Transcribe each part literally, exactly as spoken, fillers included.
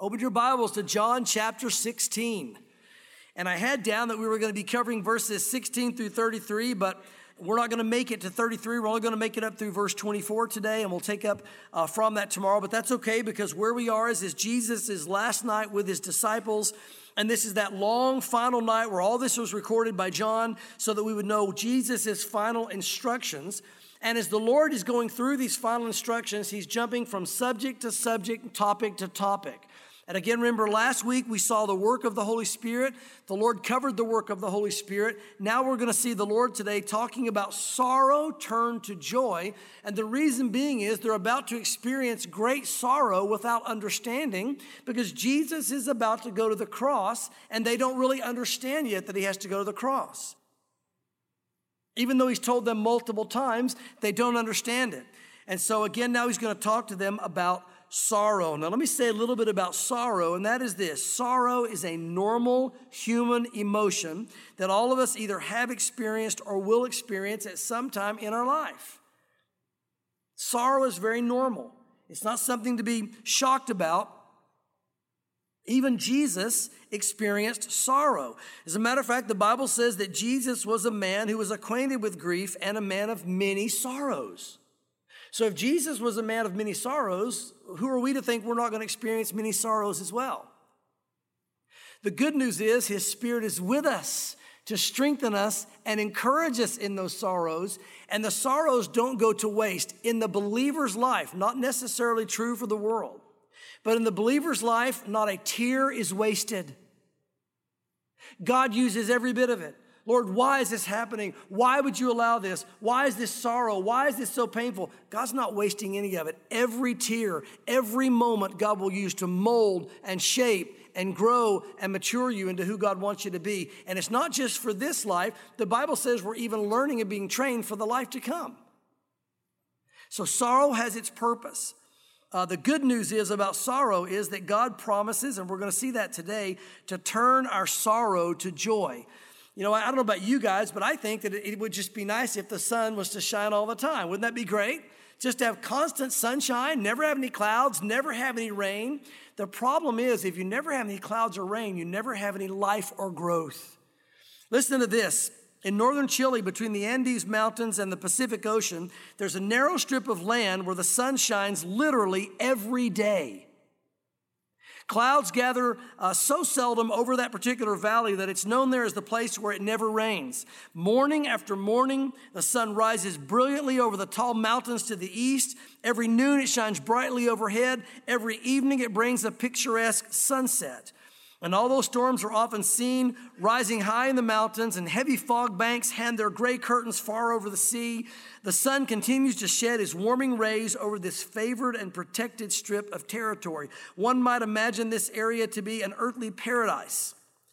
Open your Bibles to John chapter sixteen. And I had down that we were going to be covering verses sixteen through thirty-three, but we're not going to make it to thirty-three. We're only going to make it up through verse twenty-four today, and we'll take up uh, from that tomorrow. But that's okay, because where we are is, is Jesus' last night with his disciples. And this is that long final night where all this was recorded by John so that we would know Jesus' final instructions. And as the Lord is going through these final instructions, he's jumping from subject to subject, topic to topic. And again, remember last week we saw the work of the Holy Spirit. The Lord covered the work of the Holy Spirit. Now we're going to see the Lord today talking about sorrow turned to joy. And the reason being is they're about to experience great sorrow without understanding, because Jesus is about to go to the cross and they don't really understand yet that he has to go to the cross. Even though he's told them multiple times, they don't understand it. And so again, now he's going to talk to them about sorrow. Now, let me say a little bit about sorrow, and that is this. Sorrow is a normal human emotion that all of us either have experienced or will experience at some time in our life. Sorrow is very normal. It's not something to be shocked about. Even Jesus experienced sorrow. As a matter of fact, the Bible says that Jesus was a man who was acquainted with grief and a man of many sorrows. So if Jesus was a man of many sorrows, who are we to think we're not going to experience many sorrows as well? The good news is his Spirit is with us to strengthen us and encourage us in those sorrows. And the sorrows don't go to waste. In the believer's life, not necessarily true for the world, but in the believer's life, not a tear is wasted. God uses every bit of it. Lord, why is this happening? Why would you allow this? Why is this sorrow? Why is this so painful? God's not wasting any of it. Every tear, every moment God will use to mold and shape and grow and mature you into who God wants you to be. And it's not just for this life. The Bible says we're even learning and being trained for the life to come. So sorrow has its purpose. Uh, the good news is about sorrow is that God promises, and we're going to see that today, to turn our sorrow to joy. You know, I don't know about you guys, but I think that it would just be nice if the sun was to shine all the time. Wouldn't that be great? Just to have constant sunshine, never have any clouds, never have any rain. The problem is, if you never have any clouds or rain, you never have any life or growth. Listen to this. In northern Chile, between the Andes Mountains and the Pacific Ocean, there's a narrow strip of land where the sun shines literally every day. Clouds gather uh, so seldom over that particular valley that it's known there as the place where it never rains. Morning after morning, the sun rises brilliantly over the tall mountains to the east. Every noon, it shines brightly overhead. Every evening, it brings a picturesque sunset. And all those storms are often seen rising high in the mountains, and heavy fog banks hand their gray curtains far over the sea. The sun continues to shed his warming rays over this favored and protected strip of territory. One might imagine this area to be an earthly paradise,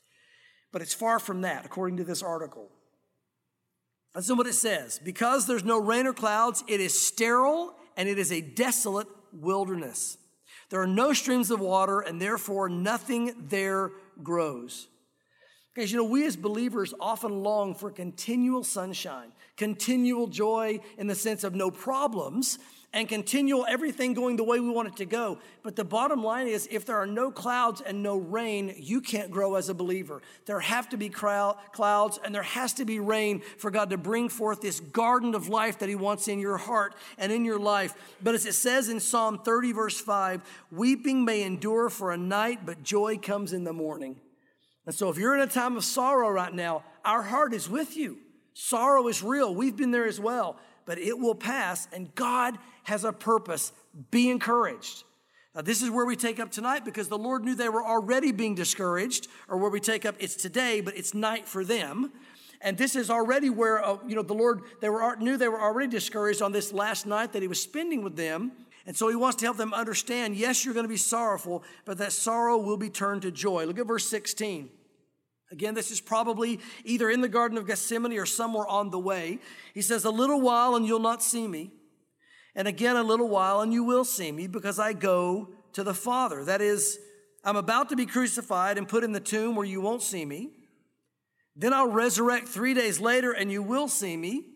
but it's far from that, according to this article. Listen to what it says. Because there's no rain or clouds, it is sterile and it is a desolate wilderness. There are no streams of water, and therefore nothing there grows. Because, you know, we as believers often long for continual sunshine, continual joy in the sense of no problems, and continual everything going the way we want it to go. But the bottom line is, if there are no clouds and no rain, you can't grow as a believer. There have to be clouds and there has to be rain for God to bring forth this garden of life that he wants in your heart and in your life. But as it says in Psalm thirty, verse five, weeping may endure for a night, but joy comes in the morning. And so if you're in a time of sorrow right now, our heart is with you. Sorrow is real. We've been there as well. But it will pass, and God has a purpose. Be encouraged. Now, this is where we take up tonight, because the Lord knew they were already being discouraged, or where we take up, it's today, but it's night for them. And this is already where, uh, you know, the Lord, they were knew they were already discouraged on this last night that he was spending with them. And so he wants to help them understand, yes, you're going to be sorrowful, but that sorrow will be turned to joy. Look at verse sixteen. Again, this is probably either in the Garden of Gethsemane or somewhere on the way. He says, a little while and you'll not see me. And again, a little while and you will see me, because I go to the Father. That is, I'm about to be crucified and put in the tomb where you won't see me. Then I'll resurrect three days later and you will see me.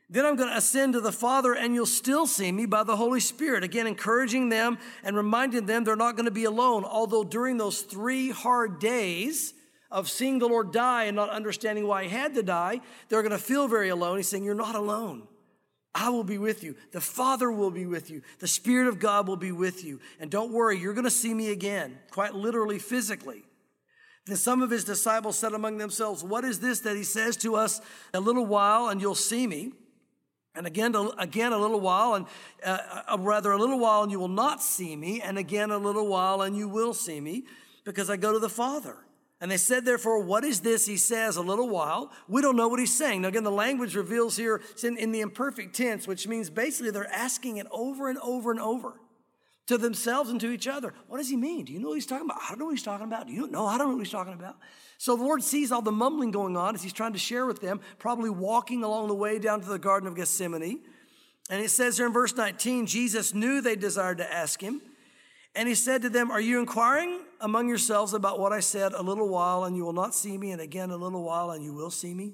Then I'm going to ascend to the Father, and you'll still see me by the Holy Spirit. Again, encouraging them and reminding them they're not going to be alone. Although during those three hard days of seeing the Lord die and not understanding why he had to die, they're going to feel very alone. He's saying, you're not alone. I will be with you. The Father will be with you. The Spirit of God will be with you. And don't worry, you're going to see me again, quite literally, physically. Then some of his disciples said among themselves, what is this that he says to us, a little while and you'll see me? And again, again, a little while, and uh, rather a little while, and you will not see me. And again, a little while, and you will see me, because I go to the Father. And they said, therefore, what is this he says, a little while? We don't know what he's saying. Now, again, the language reveals here, it's in, in the imperfect tense, which means basically they're asking it over and over and over to themselves and to each other. What does he mean? Do you know what he's talking about? I don't know what he's talking about. Do you know? I don't know what he's talking about. So the Lord sees all the mumbling going on as he's trying to share with them, probably walking along the way down to the Garden of Gethsemane. And it says here in verse nineteen, Jesus knew they desired to ask him. And he said to them, are you inquiring among yourselves about what I said, a little while and you will not see me, and again a little while and you will see me?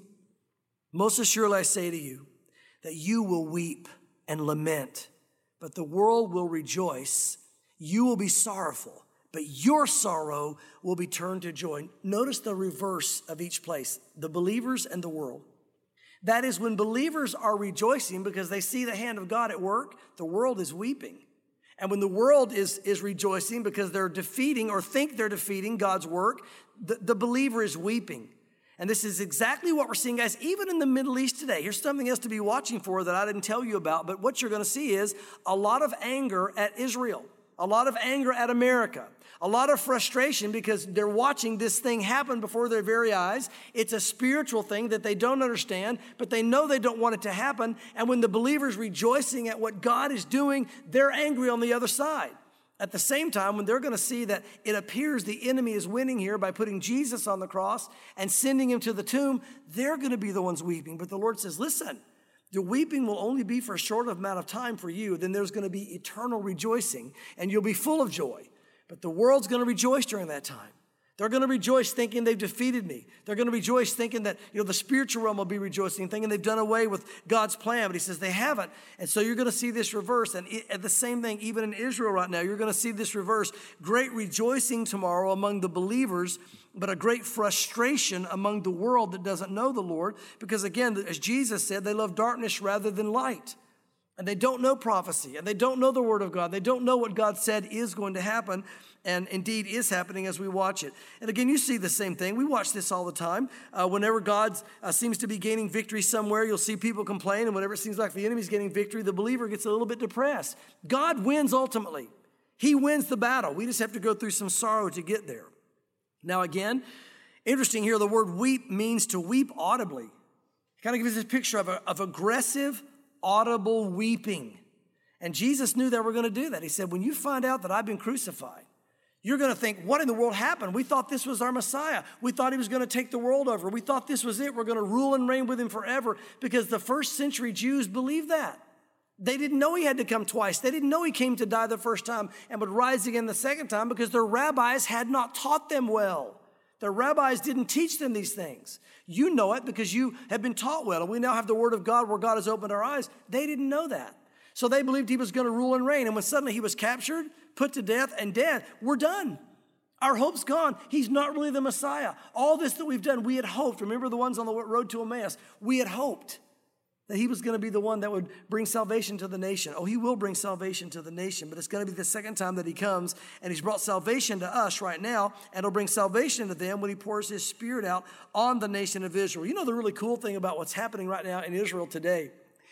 Most assuredly I say to you that you will weep and lament, but the world will rejoice. You will be sorrowful, but your sorrow will be turned to joy. Notice the reverse of each place, the believers and the world. That is, when believers are rejoicing because they see the hand of God at work, the world is weeping. And when the world is, is rejoicing because they're defeating or think they're defeating God's work, the, the believer is weeping. And this is exactly what we're seeing, guys, even in the Middle East today. Here's something else to be watching for that I didn't tell you about, but what you're going to see is a lot of anger at Israel, a lot of anger at America, a lot of frustration because they're watching this thing happen before their very eyes. It's a spiritual thing that they don't understand, but they know they don't want it to happen. And when the believer's rejoicing at what God is doing, they're angry on the other side. At the same time, when they're going to see that it appears the enemy is winning here by putting Jesus on the cross and sending him to the tomb, they're going to be the ones weeping. But the Lord says, listen, the weeping will only be for a short amount of time for you. Then there's going to be eternal rejoicing, and you'll be full of joy. But the world's going to rejoice during that time. They're going to rejoice thinking they've defeated me. They're going to rejoice thinking that, you know, the spiritual realm will be rejoicing, thinking they've done away with God's plan. But he says they haven't. And so you're going to see this reverse. And it, the same thing, even in Israel right now, you're going to see this reverse. Great rejoicing tomorrow among the believers, but a great frustration among the world that doesn't know the Lord. Because again, as Jesus said, they love darkness rather than light. And they don't know prophecy, and they don't know the word of God. They don't know what God said is going to happen, and indeed is happening as we watch it. And again, you see the same thing. We watch this all the time. Uh, whenever God uh, seems to be gaining victory somewhere, you'll see people complain, and whenever it seems like the enemy's getting victory, the believer gets a little bit depressed. God wins ultimately. He wins the battle. We just have to go through some sorrow to get there. Now again, interesting here, the word weep means to weep audibly. It kind of gives us this picture of, a, of aggressive, audible weeping. And Jesus knew they were going to do that. He said, when you find out that I've been crucified, you're going to think, what in the world happened? We thought this was our Messiah. We thought he was going to take the world over. We thought this was it. We're going to rule and reign with him forever, because the first century Jews believed that. They didn't know he had to come twice. They didn't know he came to die the first time and would rise again the second time, because their rabbis had not taught them well. Their rabbis didn't teach them these things. You know it because you have been taught well, and we now have the word of God where God has opened our eyes. They didn't know that. So they believed he was going to rule and reign. And when suddenly he was captured, put to death, and dead, we're done. Our hope's gone. He's not really the Messiah. All this that we've done, we had hoped. Remember the ones on the road to Emmaus? We had hoped that he was going to be the one that would bring salvation to the nation. Oh, he will bring salvation to the nation, but it's going to be the second time that he comes, and he's brought salvation to us right now, and he'll bring salvation to them when he pours his Spirit out on the nation of Israel. You know the really cool thing about what's happening right now in Israel today?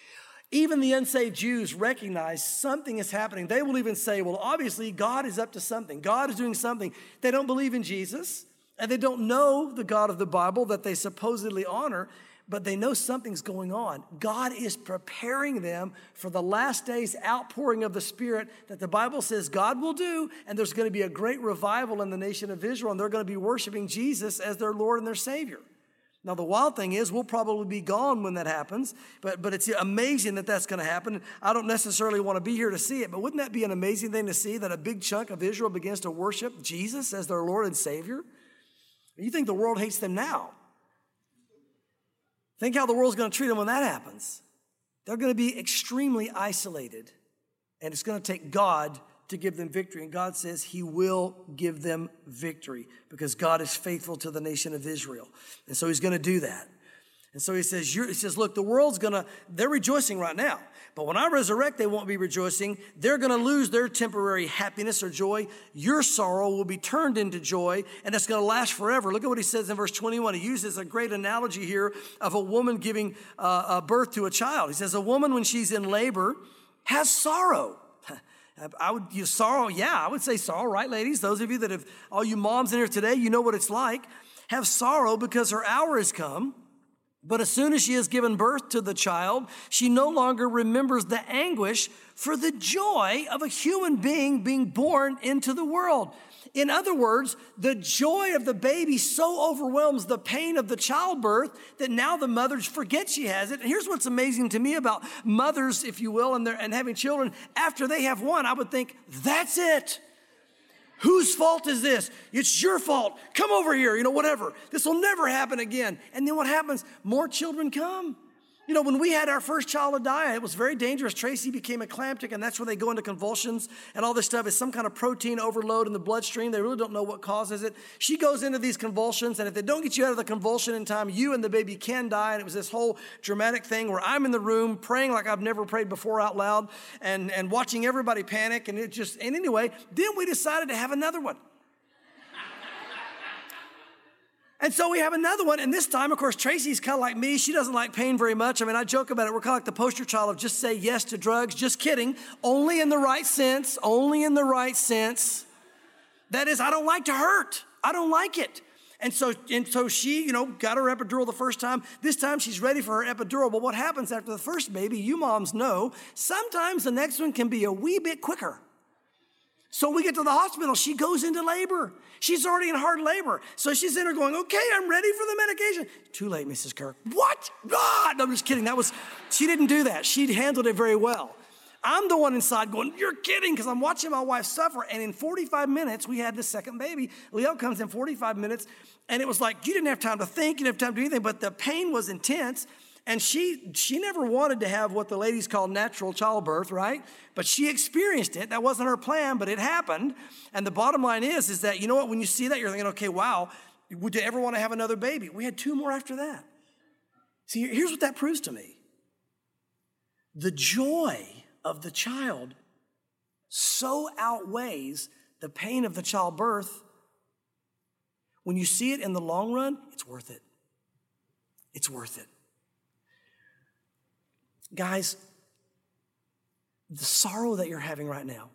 Even the unsaved Jews recognize something is happening. They will even say, well, obviously God is up to something. God is doing something. They don't believe in Jesus, and they don't know the God of the Bible that they supposedly honor, but they know something's going on. God is preparing them for the last days outpouring of the Spirit that the Bible says God will do, and there's going to be a great revival in the nation of Israel, and they're going to be worshiping Jesus as their Lord and their Savior. Now, the wild thing is we'll probably be gone when that happens, but, but it's amazing that that's going to happen. I don't necessarily want to be here to see it, but wouldn't that be an amazing thing to see, that a big chunk of Israel begins to worship Jesus as their Lord and Savior? You think the world hates them now. Think how the world's going to treat them when that happens. They're going to be extremely isolated, and it's going to take God to give them victory. And God says he will give them victory because God is faithful to the nation of Israel. And so he's going to do that. And so he says, you're, he says, look, the world's going to, they're rejoicing right now. But when I resurrect, they won't be rejoicing. They're going to lose their temporary happiness or joy. Your sorrow will be turned into joy, and it's going to last forever. Look at what he says in verse twenty-one. He uses a great analogy here of a woman giving uh, a birth to a child. He says, a woman, when she's in labor, has sorrow. I would use sorrow. Yeah, I would say sorrow, right, ladies? Those of you that have, all you moms in here today, you know what it's like. Have sorrow because her hour has come. But as soon as she has given birth to the child, she no longer remembers the anguish for the joy of a human being being born into the world. In other words, the joy of the baby so overwhelms the pain of the childbirth that now the mother forgets she has it. And here's what's amazing to me about mothers, if you will, and, and having children. After they have one, I would think, that's it. Whose fault is this? It's your fault. Come over here, you know, whatever. This will never happen again. And then what happens? More children come. You know, when we had our first child die, it was very dangerous. Tracy became eclamptic, and that's where they go into convulsions and all this stuff. It's some kind of protein overload in the bloodstream. They really don't know what causes it. She goes into these convulsions, and if they don't get you out of the convulsion in time, you and the baby can die. And it was this whole dramatic thing where I'm in the room praying like I've never prayed before out loud and, and watching everybody panic. And it just, and anyway, then we decided to have another one. And so we have another one, and this time, of course, Tracy's kind of like me. She doesn't like pain very much. I mean, I joke about it. We're kind of like the poster child of just say yes to drugs. Just kidding. Only in the right sense. Only in the right sense. That is, I don't like to hurt. I don't like it. And so, and so she, you know, got her epidural the first time. This time she's ready for her epidural. But what happens after the first baby, you moms know, sometimes the next one can be a wee bit quicker. So we get to the hospital. She goes into labor. She's already in hard labor. So she's in there going, okay, I'm ready for the medication. Too late, Missus Kirk. What? Ah, no, I'm just kidding. That was, she didn't do that. She handled it very well. I'm the one inside going, you're kidding, because I'm watching my wife suffer. And in forty-five minutes, we had the second baby. Leo comes in forty-five minutes, and it was like, you didn't have time to think, you didn't have time to do anything, but the pain was intense. And she she never wanted to have what the ladies call natural childbirth, right? But she experienced it. That wasn't her plan, but it happened. And the bottom line is, is that, you know what, when you see that, you're thinking, okay, wow, would you ever want to have another baby? We had two more after that. See, here's what that proves to me. The joy of the child so outweighs the pain of the childbirth. When you see it in the long run, it's worth it. It's worth it. Guys, the sorrow that you're having right now,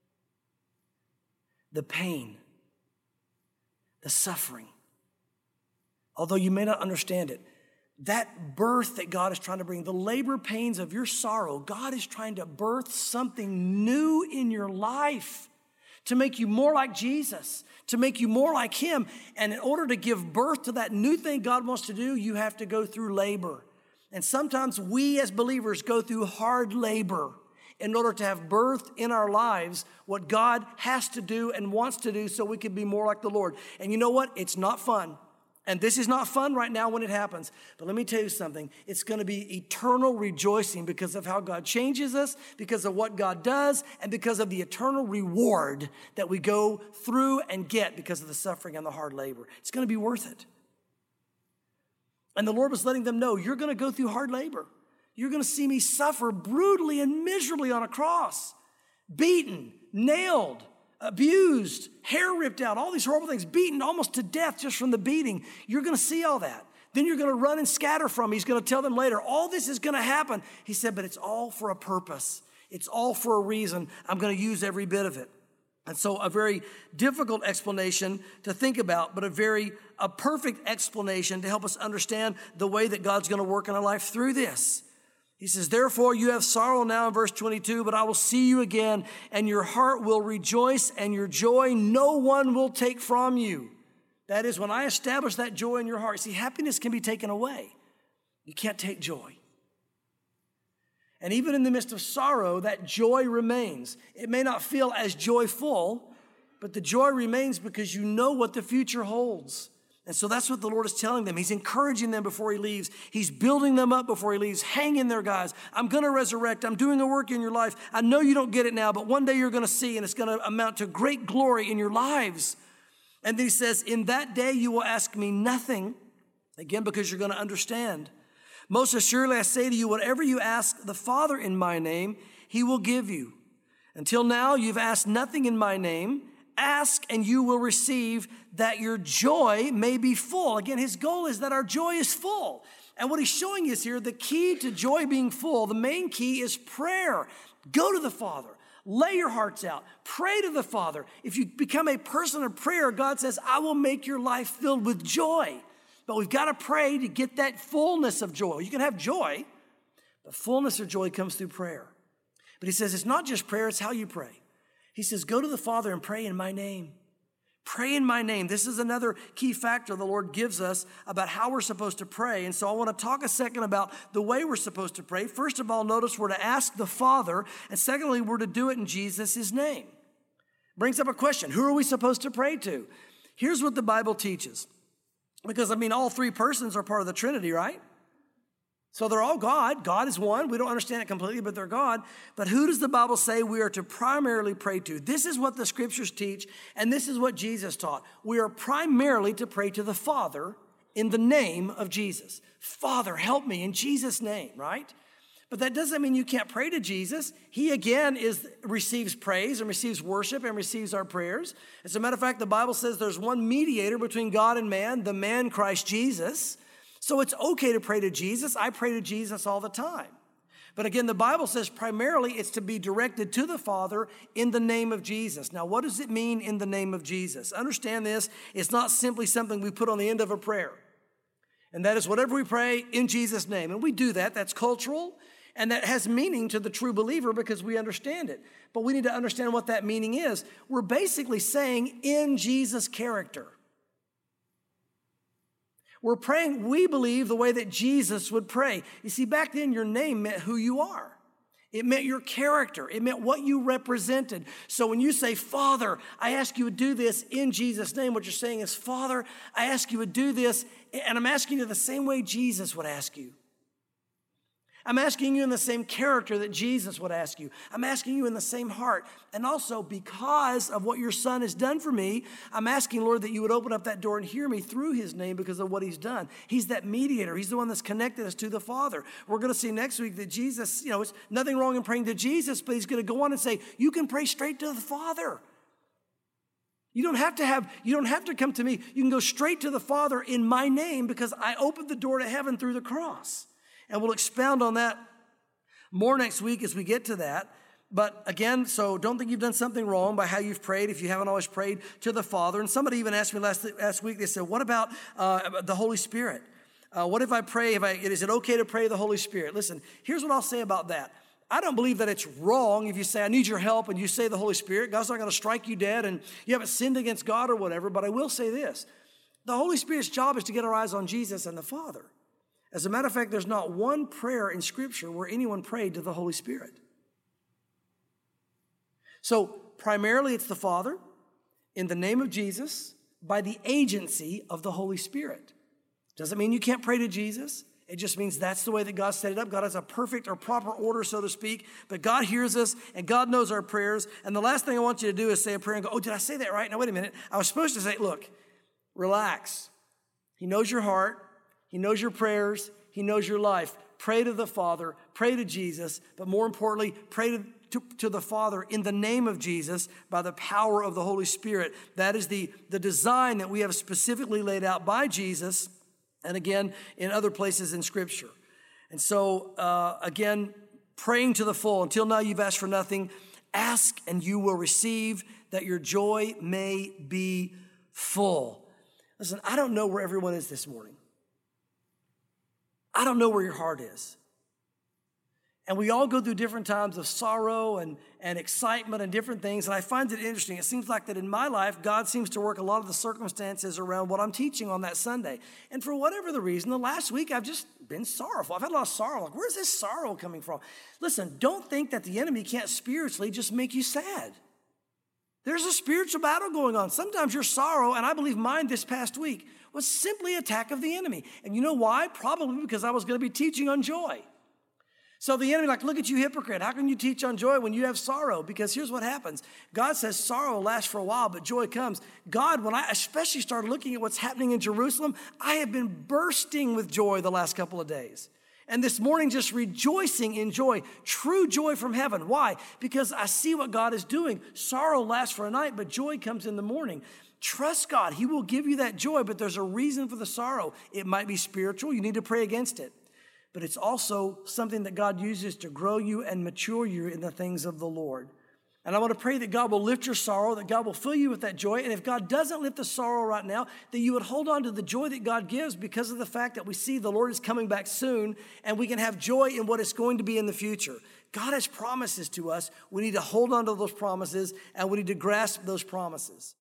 the pain, the suffering, although you may not understand it, that birth that God is trying to bring, the labor pains of your sorrow, God is trying to birth something new in your life to make you more like Jesus, to make you more like him. And in order to give birth to that new thing God wants to do, you have to go through labor. And sometimes we as believers go through hard labor in order to have birth in our lives what God has to do and wants to do so we can be more like the Lord. And you know what? It's not fun. And this is not fun right now when it happens. But let me tell you something. It's going to be eternal rejoicing because of how God changes us, because of what God does, and because of the eternal reward that we go through and get because of the suffering and the hard labor. It's going to be worth it. And the Lord was letting them know, you're going to go through hard labor. You're going to see me suffer brutally and miserably on a cross, beaten, nailed, abused, hair ripped out, all these horrible things, beaten almost to death just from the beating. You're going to see all that. Then you're going to run and scatter from me. He's going to tell them later, all this is going to happen. He said, but it's all for a purpose. It's all for a reason. I'm going to use every bit of it. And so a very difficult explanation to think about, but a very a perfect explanation to help us understand the way that God's going to work in our life through this. He says, therefore you have sorrow now in verse twenty-two, but I will see you again, and your heart will rejoice, and your joy no one will take from you. That is, when I establish that joy in your heart. See, happiness can be taken away. You can't take joy. And even in the midst of sorrow, that joy remains. It may not feel as joyful, but the joy remains because you know what the future holds. And so that's what the Lord is telling them. He's encouraging them before he leaves. He's building them up before he leaves. Hang in there, guys. I'm going to resurrect. I'm doing a work in your life. I know you don't get it now, but one day you're going to see, and it's going to amount to great glory in your lives. And then he says, in that day you will ask me nothing, again, because you're going to understand. Most assuredly I say to you, whatever you ask the Father in my name, he will give you. Until now you've asked nothing in my name. Ask and you will receive, that your joy may be full. Again, his goal is that our joy is full. And what he's showing us here, the key to joy being full, the main key is prayer. Go to the Father. Lay your hearts out. Pray to the Father. If you become a person of prayer, God says, I will make your life filled with joy. But we've got to pray to get that fullness of joy. You can have joy, but fullness of joy comes through prayer. But he says it's not just prayer, it's how you pray. He says, go to the Father and pray in my name. Pray in my name. This is another key factor the Lord gives us about how we're supposed to pray. And so I want to talk a second about the way we're supposed to pray. First of all, notice we're to ask the Father. And secondly, we're to do it in Jesus' name. Brings up a question. Who are we supposed to pray to? Here's what the Bible teaches. Because, I mean, all three persons are part of the Trinity, right? So they're all God. God is one. We don't understand it completely, but they're God. But who does the Bible say we are to primarily pray to? This is what the scriptures teach, and this is what Jesus taught. We are primarily to pray to the Father in the name of Jesus. Father, help me in Jesus' name, right? But that doesn't mean you can't pray to Jesus. He, again, is receives praise and receives worship and receives our prayers. As a matter of fact, the Bible says there's one mediator between God and man, the man Christ Jesus. So it's okay to pray to Jesus. I pray to Jesus all the time. But again, the Bible says primarily it's to be directed to the Father in the name of Jesus. Now, what does it mean in the name of Jesus? Understand this. It's not simply something we put on the end of a prayer. And that is whatever we pray in Jesus' name. And we do that. That's cultural. And that has meaning to the true believer because we understand it. But we need to understand what that meaning is. We're basically saying in Jesus' character. We're praying, we believe, the way that Jesus would pray. You see, back then, your name meant who you are. It meant your character. It meant what you represented. So when you say, Father, I ask you to do this in Jesus' name, what you're saying is, Father, I ask you to do this, and I'm asking you the same way Jesus would ask you. I'm asking you in the same character that Jesus would ask you. I'm asking you in the same heart. And also, because of what your Son has done for me, I'm asking, Lord, that you would open up that door and hear me through his name because of what he's done. He's that mediator. He's the one that's connected us to the Father. We're going to see next week that Jesus, you know, it's nothing wrong in praying to Jesus, but he's going to go on and say, you can pray straight to the Father. You don't have to have, you don't have to come to me. You can go straight to the Father in my name because I opened the door to heaven through the cross. And we'll expound on that more next week as we get to that. But again, so don't think you've done something wrong by how you've prayed if you haven't always prayed to the Father. And somebody even asked me last, last week, they said, what about uh, the Holy Spirit? Uh, what if I pray, if I, is it okay to pray the Holy Spirit? Listen, here's what I'll say about that. I don't believe that it's wrong if you say, I need your help, and you say the Holy Spirit. God's not going to strike you dead, and you haven't sinned against God or whatever. But I will say this. The Holy Spirit's job is to get our eyes on Jesus and the Father. As a matter of fact, there's not one prayer in Scripture where anyone prayed to the Holy Spirit. So primarily it's the Father in the name of Jesus by the agency of the Holy Spirit. Doesn't mean you can't pray to Jesus. It just means that's the way that God set it up. God has a perfect or proper order, so to speak. But God hears us and God knows our prayers. And the last thing I want you to do is say a prayer and go, oh, did I say that right? Now, wait a minute. I was supposed to say, look, relax. He knows your heart. He knows your prayers. He knows your life. Pray to the Father. Pray to Jesus. But more importantly, pray to, to, to the Father in the name of Jesus by the power of the Holy Spirit. That is the, the design that we have specifically laid out by Jesus and again in other places in Scripture. And so, uh, again, praying to the full. Until now you've asked for nothing. Ask and you will receive, that your joy may be full. Listen, I don't know where everyone is this morning. I don't know where your heart is. And we all go through different times of sorrow and, and excitement and different things. And I find it interesting. It seems like that in my life, God seems to work a lot of the circumstances around what I'm teaching on that Sunday. And for whatever the reason, the last week I've just been sorrowful. I've had a lot of sorrow. Like, where's this sorrow coming from? Listen, don't think that the enemy can't spiritually just make you sad. There's a spiritual battle going on. Sometimes your sorrow, and I believe mine this past week, was simply attack of the enemy. And you know why? Probably because I was going to be teaching on joy. So the enemy, like, look at you, hypocrite. How can you teach on joy when you have sorrow? Because here's what happens. God says sorrow lasts for a while, but joy comes. God, when I especially started looking at what's happening in Jerusalem, I have been bursting with joy the last couple of days. And this morning, just rejoicing in joy, true joy from heaven. Why? Because I see what God is doing. Sorrow lasts for a night, but joy comes in the morning. Trust God. He will give you that joy, but there's a reason for the sorrow. It might be spiritual. You need to pray against it. But it's also something that God uses to grow you and mature you in the things of the Lord. And I want to pray that God will lift your sorrow, that God will fill you with that joy. And if God doesn't lift the sorrow right now, that you would hold on to the joy that God gives because of the fact that we see the Lord is coming back soon and we can have joy in what it's going to be in the future. God has promises to us. We need to hold on to those promises and we need to grasp those promises.